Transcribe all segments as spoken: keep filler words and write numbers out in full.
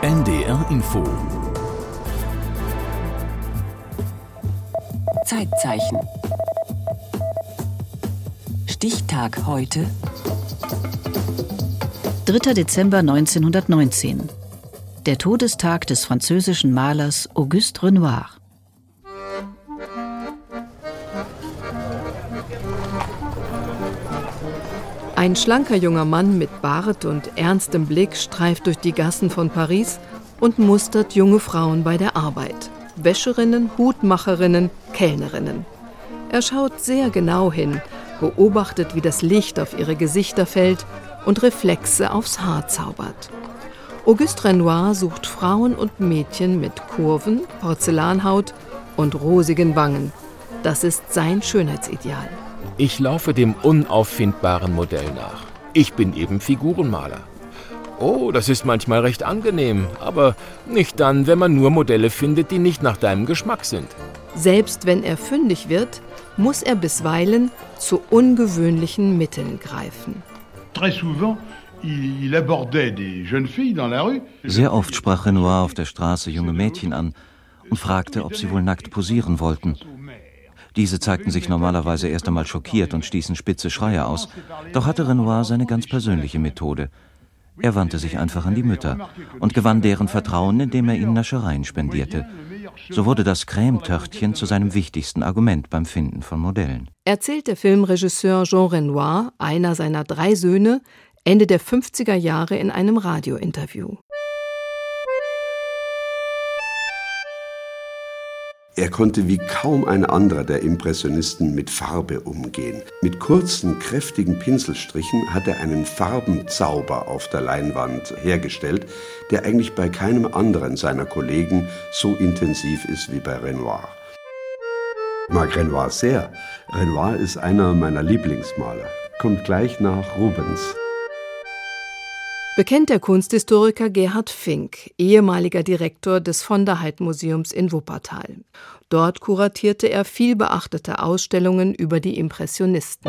N D R Info. Zeitzeichen. Stichtag heute. dritter Dezember neunzehnhundertneunzehn. Der Todestag des französischen Malers Auguste Renoir. Ein schlanker junger Mann mit Bart und ernstem Blick streift durch die Gassen von Paris und mustert junge Frauen bei der Arbeit. Wäscherinnen, Hutmacherinnen, Kellnerinnen. Er schaut sehr genau hin, beobachtet, wie das Licht auf ihre Gesichter fällt und Reflexe aufs Haar zaubert. Auguste Renoir sucht Frauen und Mädchen mit Kurven, Porzellanhaut und rosigen Wangen. Das ist sein Schönheitsideal. Ich laufe dem unauffindbaren Modell nach. Ich bin eben Figurenmaler. Oh, das ist manchmal recht angenehm, aber nicht dann, wenn man nur Modelle findet, die nicht nach deinem Geschmack sind. Selbst wenn er fündig wird, muss er bisweilen zu ungewöhnlichen Mitteln greifen. Sehr oft sprach Renoir auf der Straße junge Mädchen an und fragte, ob sie wohl nackt posieren wollten. Diese zeigten sich normalerweise erst einmal schockiert und stießen spitze Schreie aus. Doch hatte Renoir seine ganz persönliche Methode. Er wandte sich einfach an die Mütter und gewann deren Vertrauen, indem er ihnen Naschereien spendierte. So wurde das Cremetörtchen zu seinem wichtigsten Argument beim Finden von Modellen. Erzählt der Filmregisseur Jean Renoir, einer seiner drei Söhne, Ende der fünfziger Jahre in einem Radiointerview. Er konnte wie kaum ein anderer der Impressionisten mit Farbe umgehen. Mit kurzen, kräftigen Pinselstrichen hat er einen Farbenzauber auf der Leinwand hergestellt, der eigentlich bei keinem anderen seiner Kollegen so intensiv ist wie bei Renoir. Ich mag Renoir sehr. Renoir ist einer meiner Lieblingsmaler. Kommt gleich nach Rubens. Bekennt der Kunsthistoriker Gerhard Fink, ehemaliger Direktor des Von der Heydt Museums in Wuppertal. Dort kuratierte er vielbeachtete Ausstellungen über die Impressionisten.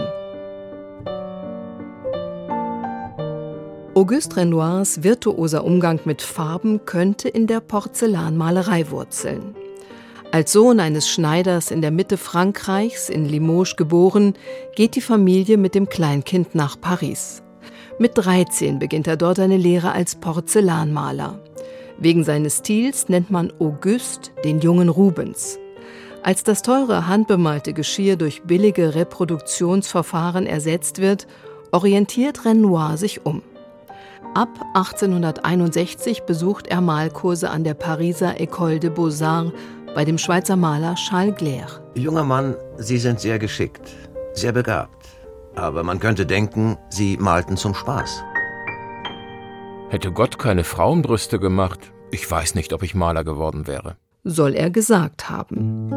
Auguste Renoirs virtuoser Umgang mit Farben könnte in der Porzellanmalerei wurzeln. Als Sohn eines Schneiders in der Mitte Frankreichs, in Limoges geboren, geht die Familie mit dem Kleinkind nach Paris. Mit dreizehn beginnt er dort eine Lehre als Porzellanmaler. Wegen seines Stils nennt man Auguste den jungen Rubens. Als das teure handbemalte Geschirr durch billige Reproduktionsverfahren ersetzt wird, orientiert Renoir sich um. Ab achtzehnhunderteinundsechzig besucht er Malkurse an der Pariser École des Beaux-Arts bei dem Schweizer Maler Charles Gleyre. Junger Mann, Sie sind sehr geschickt, sehr begabt. Aber man könnte denken, Sie malten zum Spaß. Hätte Gott keine Frauenbrüste gemacht, ich weiß nicht, ob ich Maler geworden wäre. Soll er gesagt haben.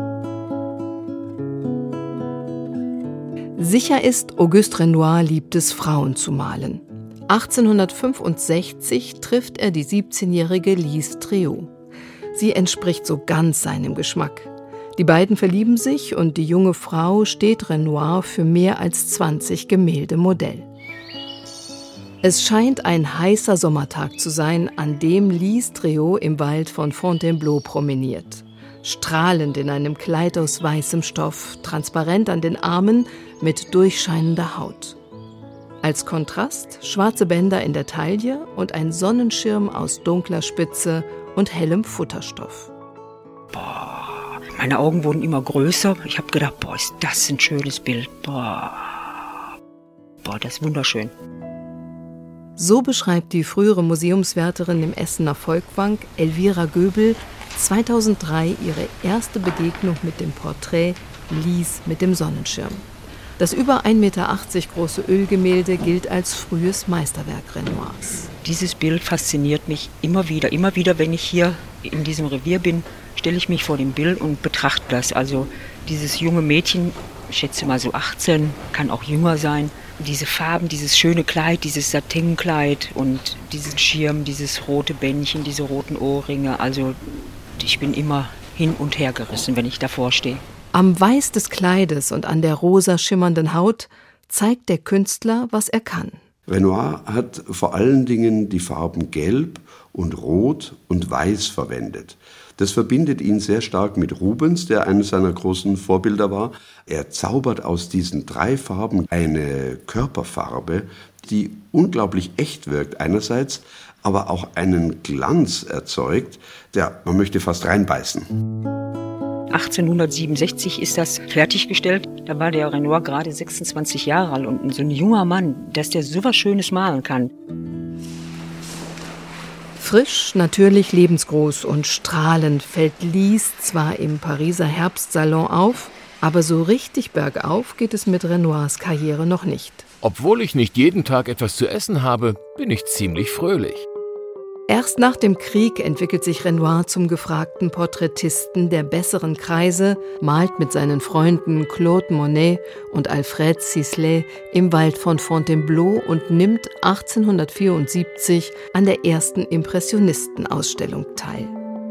Sicher ist, Auguste Renoir liebt es, Frauen zu malen. achtzehnhundertfünfundsechzig trifft er die siebzehnjährige Lise Tréault. Sie entspricht so ganz seinem Geschmack. Die beiden verlieben sich und die junge Frau steht Renoir für mehr als zwanzig Gemälde Modell. Es scheint ein heißer Sommertag zu sein, an dem Lise Tréault im Wald von Fontainebleau promeniert. Strahlend in einem Kleid aus weißem Stoff, transparent an den Armen, mit durchscheinender Haut. Als Kontrast schwarze Bänder in der Taille und ein Sonnenschirm aus dunkler Spitze und hellem Futterstoff. Boah. Meine Augen wurden immer größer. Ich habe gedacht, boah, ist das ein schönes Bild. Boah, boah, das ist wunderschön. So beschreibt die frühere Museumswärterin im Essener Volkwang, Elvira Göbel, zweitausenddrei ihre erste Begegnung mit dem Porträt Lise mit dem Sonnenschirm. Das über ein Meter achtzig große Ölgemälde gilt als frühes Meisterwerk Renoirs. Dieses Bild fasziniert mich immer wieder. Immer wieder, wenn ich hier in diesem Revier bin, stelle ich mich vor dem Bild und betrachte das. Also dieses junge Mädchen, ich schätze mal so achtzehn, kann auch jünger sein. Diese Farben, dieses schöne Kleid, dieses Satinkleid und diesen Schirm, dieses rote Bändchen, diese roten Ohrringe. Also ich bin immer hin und her gerissen, wenn ich davor stehe. Am Weiß des Kleides und an der rosa schimmernden Haut zeigt der Künstler, was er kann. Renoir hat vor allen Dingen die Farben Gelb und Rot und Weiß verwendet. Das verbindet ihn sehr stark mit Rubens, der eines seiner großen Vorbilder war. Er zaubert aus diesen drei Farben eine Körperfarbe, die unglaublich echt wirkt einerseits, aber auch einen Glanz erzeugt, der, man möchte fast reinbeißen. achtzehnhundertsiebenundsechzig ist das fertiggestellt. Da war der Renoir gerade sechsundzwanzig Jahre alt und so ein junger Mann, dass der so was Schönes malen kann. Frisch, natürlich lebensgroß und strahlend fällt Lys zwar im Pariser Herbstsalon auf, aber so richtig bergauf geht es mit Renoirs Karriere noch nicht. Obwohl ich nicht jeden Tag etwas zu essen habe, bin ich ziemlich fröhlich. Erst nach dem Krieg entwickelt sich Renoir zum gefragten Porträtisten der besseren Kreise, malt mit seinen Freunden Claude Monet und Alfred Sisley im Wald von Fontainebleau und nimmt achtzehnhundertvierundsiebzig an der ersten Impressionistenausstellung teil.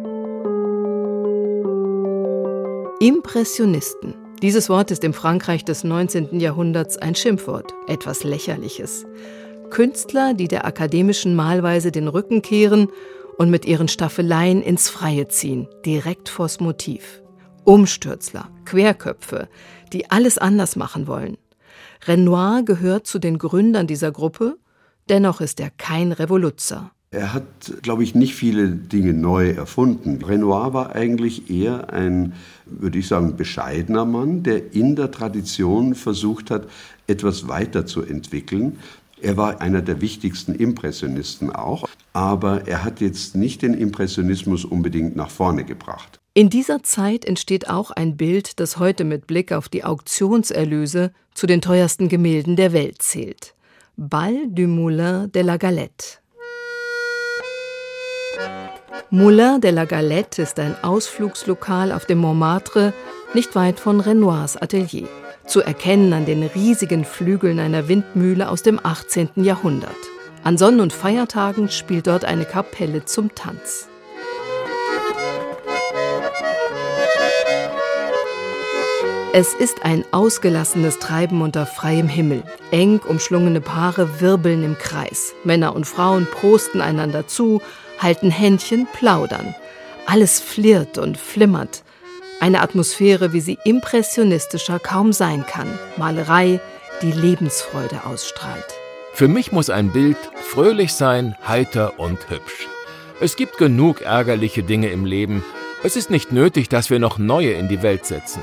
Impressionisten. Dieses Wort ist im Frankreich des neunzehnten Jahrhunderts ein Schimpfwort, etwas Lächerliches. Künstler, die der akademischen Malweise den Rücken kehren und mit ihren Staffeleien ins Freie ziehen, direkt vors Motiv. Umstürzler, Querköpfe, die alles anders machen wollen. Renoir gehört zu den Gründern dieser Gruppe, dennoch ist er kein Revoluzer. Er hat, glaube ich, nicht viele Dinge neu erfunden. Renoir war eigentlich eher ein, würde ich sagen, bescheidener Mann, der in der Tradition versucht hat, etwas weiterzuentwickeln. Er war einer der wichtigsten Impressionisten auch, aber er hat jetzt nicht den Impressionismus unbedingt nach vorne gebracht. In dieser Zeit entsteht auch ein Bild, das heute mit Blick auf die Auktionserlöse zu den teuersten Gemälden der Welt zählt. Bal du Moulin de la Galette. Moulin de la Galette ist ein Ausflugslokal auf dem Montmartre, nicht weit von Renoirs Atelier. Zu erkennen an den riesigen Flügeln einer Windmühle aus dem achtzehnten Jahrhundert. An Sonn- und Feiertagen spielt dort eine Kapelle zum Tanz. Es ist ein ausgelassenes Treiben unter freiem Himmel. Eng umschlungene Paare wirbeln im Kreis. Männer und Frauen prosten einander zu, halten Händchen, plaudern. Alles flirrt und flimmert. Eine Atmosphäre, wie sie impressionistischer kaum sein kann. Malerei, die Lebensfreude ausstrahlt. Für mich muss ein Bild fröhlich sein, heiter und hübsch. Es gibt genug ärgerliche Dinge im Leben. Es ist nicht nötig, dass wir noch neue in die Welt setzen.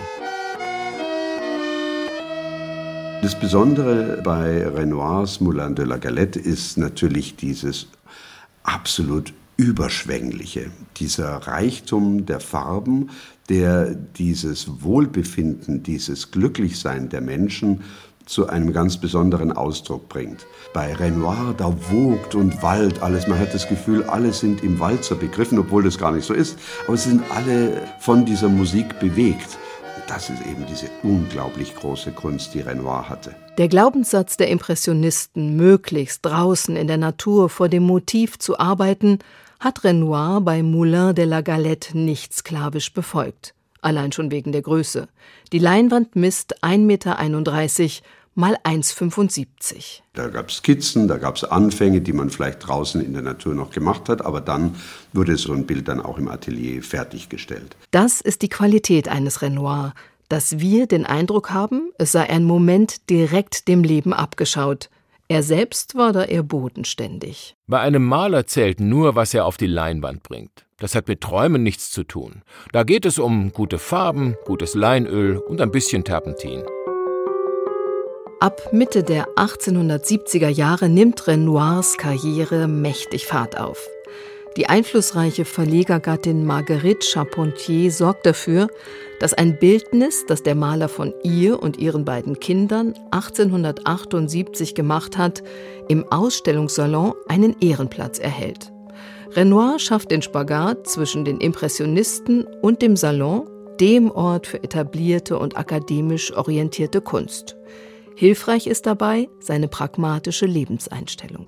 Das Besondere bei Renoirs Moulin de la Galette ist natürlich dieses absolut Überschwängliche, dieser Reichtum der Farben, der dieses Wohlbefinden, dieses Glücklichsein der Menschen zu einem ganz besonderen Ausdruck bringt. Bei Renoir, da wogt und wallt alles. Man hat das Gefühl, alle sind im Walzer begriffen, obwohl das gar nicht so ist. Aber sie sind alle von dieser Musik bewegt. Das ist eben diese unglaublich große Kunst, die Renoir hatte. Der Glaubenssatz der Impressionisten, möglichst draußen in der Natur vor dem Motiv zu arbeiten, hat Renoir bei Moulin de la Galette nicht sklavisch befolgt. Allein schon wegen der Größe. Die Leinwand misst ein Meter einunddreißig mal eins Meter fünfundsiebzig. Da gab es Skizzen, da gab es Anfänge, die man vielleicht draußen in der Natur noch gemacht hat, aber dann wurde so ein Bild dann auch im Atelier fertiggestellt. Das ist die Qualität eines Renoir, dass wir den Eindruck haben, es sei ein Moment direkt dem Leben abgeschaut. Er selbst war da eher bodenständig. Bei einem Maler zählt nur, was er auf die Leinwand bringt. Das hat mit Träumen nichts zu tun. Da geht es um gute Farben, gutes Leinöl und ein bisschen Terpentin. Ab Mitte der achtzehnhundertsiebziger Jahre nimmt Renoirs Karriere mächtig Fahrt auf. Die einflussreiche Verlegergattin Marguerite Charpentier sorgt dafür, dass ein Bildnis, das der Maler von ihr und ihren beiden Kindern achtzehnhundertachtundsiebzig gemacht hat, im Ausstellungssalon einen Ehrenplatz erhält. Renoir schafft den Spagat zwischen den Impressionisten und dem Salon, dem Ort für etablierte und akademisch orientierte Kunst. Hilfreich ist dabei seine pragmatische Lebenseinstellung.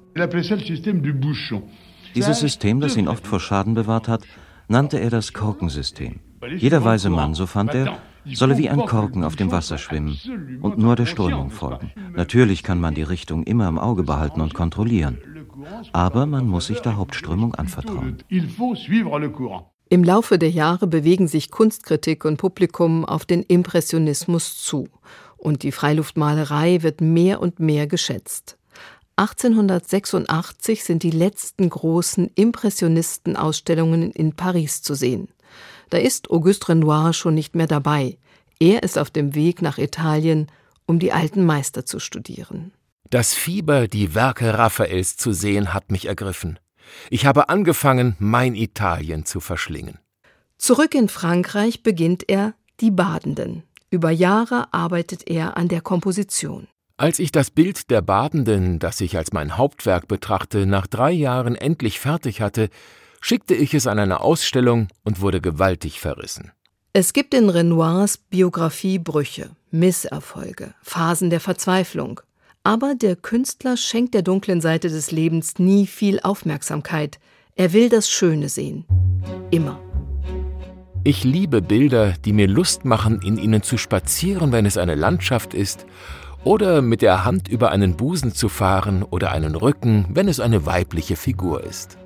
Dieses System, das ihn oft vor Schaden bewahrt hat, nannte er das Korkensystem. Jeder weise Mann, so fand er, solle wie ein Korken auf dem Wasser schwimmen und nur der Strömung folgen. Natürlich kann man die Richtung immer im Auge behalten und kontrollieren, aber man muss sich der Hauptströmung anvertrauen. Im Laufe der Jahre bewegen sich Kunstkritik und Publikum auf den Impressionismus zu und die Freiluftmalerei wird mehr und mehr geschätzt. achtzehnhundertsechsundachtzig sind die letzten großen Impressionistenausstellungen in Paris zu sehen. Da ist Auguste Renoir schon nicht mehr dabei. Er ist auf dem Weg nach Italien, um die alten Meister zu studieren. Das Fieber, die Werke Raffaels zu sehen, hat mich ergriffen. Ich habe angefangen, mein Italien zu verschlingen. Zurück in Frankreich beginnt er Die Badenden. Über Jahre arbeitet er an der Komposition. Als ich das Bild der Badenden, das ich als mein Hauptwerk betrachte, nach drei Jahren endlich fertig hatte, schickte ich es an eine Ausstellung und wurde gewaltig verrissen. Es gibt in Renoirs Biografie Brüche, Misserfolge, Phasen der Verzweiflung. Aber der Künstler schenkt der dunklen Seite des Lebens nie viel Aufmerksamkeit. Er will das Schöne sehen. Immer. Ich liebe Bilder, die mir Lust machen, in ihnen zu spazieren, wenn es eine Landschaft ist, oder mit der Hand über einen Busen zu fahren oder einen Rücken, wenn es eine weibliche Figur ist.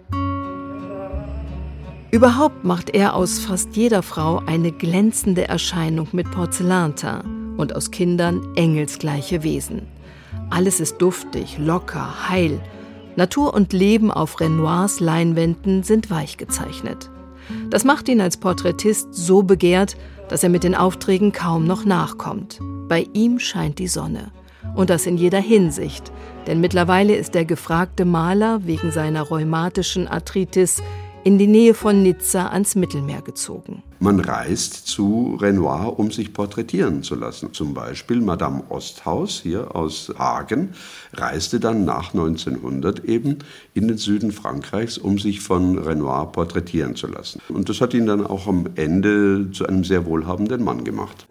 Überhaupt macht er aus fast jeder Frau eine glänzende Erscheinung mit Porzellanteint und aus Kindern engelsgleiche Wesen. Alles ist duftig, locker, heil. Natur und Leben auf Renoirs Leinwänden sind weich gezeichnet. Das macht ihn als Porträtist so begehrt, dass er mit den Aufträgen kaum noch nachkommt. Bei ihm scheint die Sonne. Und das in jeder Hinsicht. Denn mittlerweile ist der gefragte Maler wegen seiner rheumatischen Arthritis in die Nähe von Nizza ans Mittelmeer gezogen. Man reist zu Renoir, um sich porträtieren zu lassen. Zum Beispiel Madame Osthaus hier aus Hagen reiste dann nach neunzehnhundert eben in den Süden Frankreichs, um sich von Renoir porträtieren zu lassen. Und das hat ihn dann auch am Ende zu einem sehr wohlhabenden Mann gemacht.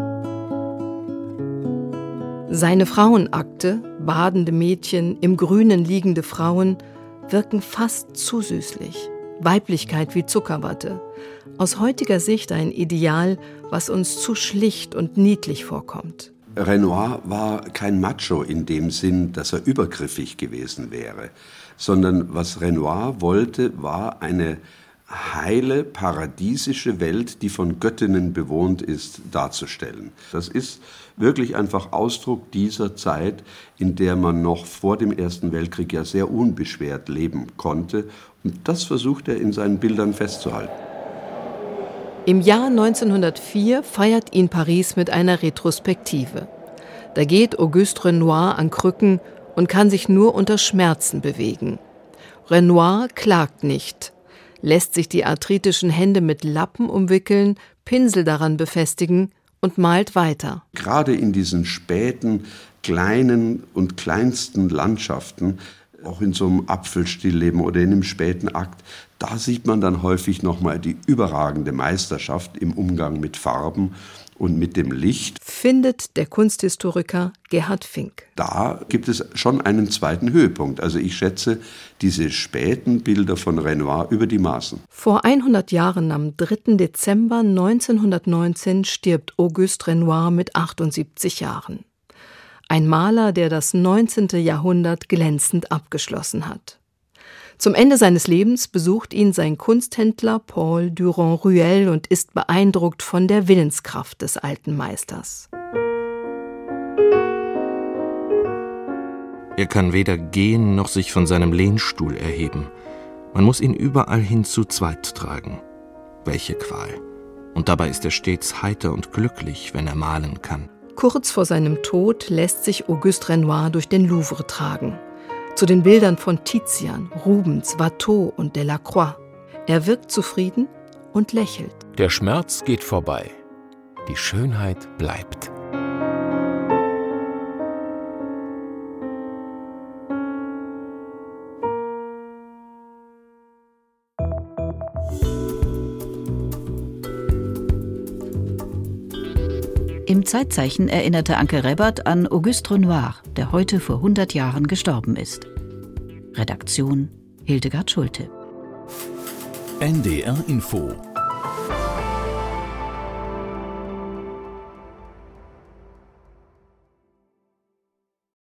Seine Frauenakte, badende Mädchen, im Grünen liegende Frauen, wirken fast zu süßlich. Weiblichkeit wie Zuckerwatte. Aus heutiger Sicht ein Ideal, was uns zu schlicht und niedlich vorkommt. Renoir war kein Macho in dem Sinn, dass er übergriffig gewesen wäre, sondern was Renoir wollte, war eine heile, paradiesische Welt, die von Göttinnen bewohnt ist, darzustellen. Das ist wirklich einfach Ausdruck dieser Zeit, in der man noch vor dem Ersten Weltkrieg ja sehr unbeschwert leben konnte. Und das versucht er in seinen Bildern festzuhalten. Im Jahr neunzehnhundertvier feiert ihn Paris mit einer Retrospektive. Da geht Auguste Renoir an Krücken und kann sich nur unter Schmerzen bewegen. Renoir klagt nicht, lässt sich die arthritischen Hände mit Lappen umwickeln, Pinsel daran befestigen und malt weiter. Gerade in diesen späten, kleinen und kleinsten Landschaften, auch in so einem Apfelstillleben oder in einem späten Akt, da sieht man dann häufig nochmal die überragende Meisterschaft im Umgang mit Farben und mit dem Licht. Findet der Kunsthistoriker Gerhard Fink. Da gibt es schon einen zweiten Höhepunkt. Also ich schätze diese späten Bilder von Renoir über die Maßen. Vor hundert Jahren, am dritten Dezember neunzehnhundertneunzehn, stirbt Auguste Renoir mit achtundsiebzig Jahren. Ein Maler, der das neunzehnte Jahrhundert glänzend abgeschlossen hat. Zum Ende seines Lebens besucht ihn sein Kunsthändler Paul Durand-Ruel und ist beeindruckt von der Willenskraft des alten Meisters. Er kann weder gehen noch sich von seinem Lehnstuhl erheben. Man muss ihn überall hin zu zweit tragen. Welche Qual! Und dabei ist er stets heiter und glücklich, wenn er malen kann. Kurz vor seinem Tod lässt sich Auguste Renoir durch den Louvre tragen. Zu den Bildern von Tizian, Rubens, Watteau und Delacroix. Er wirkt zufrieden und lächelt. Der Schmerz geht vorbei. Die Schönheit bleibt. Im Zeitzeichen erinnerte Anke Rebbert an Auguste Renoir, der heute vor hundert Jahren gestorben ist. Redaktion Hildegard Schulte. N D R Info